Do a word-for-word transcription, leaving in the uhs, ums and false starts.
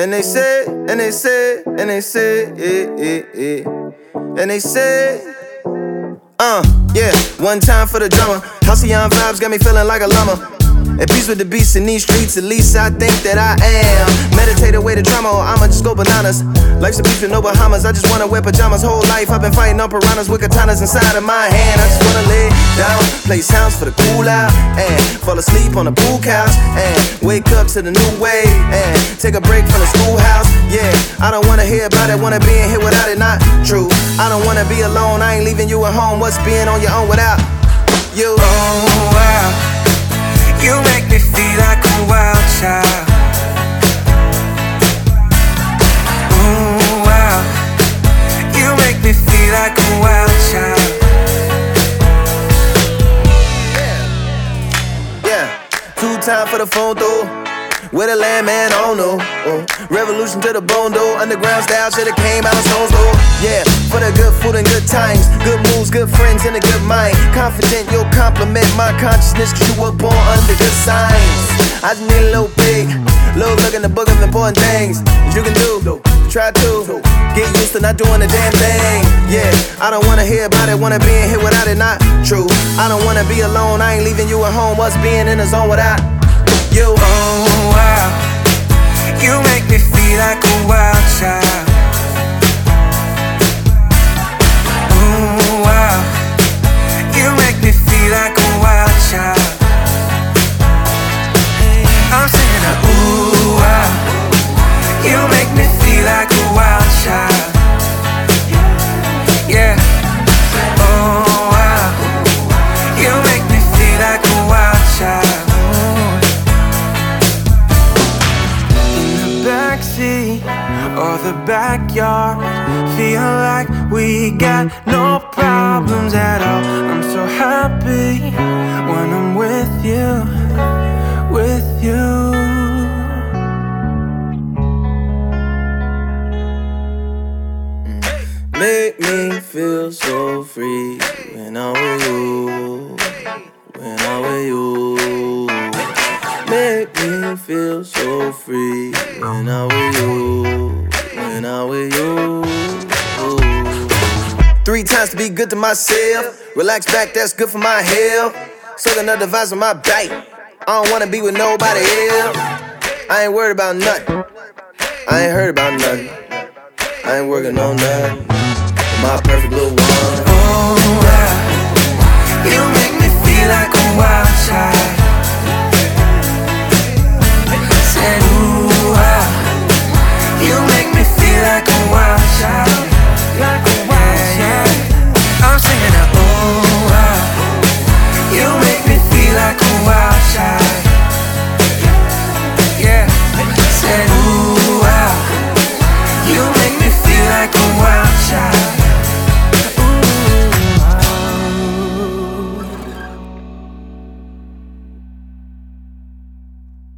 And they said, and they said, and they said, yeah, yeah, yeah. And they said, uh, yeah, one time for the drummer. Halcyon vibes got me feeling like a llama. At peace with the beast in these streets, at least I think that I am. Meditate away the drama, or I'ma just go bananas. Life's a beach with no Bahamas, I just wanna wear pajamas. Whole life I've been fighting on piranhas with katanas inside of my hand. I just wanna lay down, play sounds for the cool out, and fall asleep on the pool couch, and wake up to the new wave, and take a break from the schoolhouse. Yeah, I don't wanna hear about it, wanna be in here without it, not true. I don't wanna be alone, I ain't leaving you at home. What's being on your own without you? Oh wow, you make me feel like a wild child. Oh wow, you make me feel like a wild child. Yeah, yeah. Two time for the phone though. With a landman, I don't know. Uh, revolution to the bone though. Underground style should've came out of stones though. Yeah, for the good food and good times, good moves, good friends, and a good mind. Confident you'll compliment my consciousness, cause you were born under good signs. I just need a little big, little look in the book of important things that you can do. Try to get used to not doing a damn thing. Yeah, I don't wanna hear about it, wanna be in here without it, not true. I don't wanna be alone, I ain't leaving you at home. What's being in the zone without you? Oh wow, you make me feel like a wild child. Oh wow, you make me feel like a wild child. I'm singing a ooh wow, you make me feel like a wild child. Yeah. Oh wow, you make me feel like a wild child. Backseat or the backyard, feel like we got no problems at all. I'm so happy when I'm with you, with you. Make me feel so free when I'm with you, when I'm with you. Make me feel so free when I'm with you, when I'm with you. Three times to be good to myself. Relax back, that's good for my health. Soaking up the vibes on my back. I don't wanna be with nobody else. I ain't worried about nothing. I ain't heard about nothing. I ain't working on nothing. My perfect little one. Oh wow, you make me feel like a wild child. Said, ooh.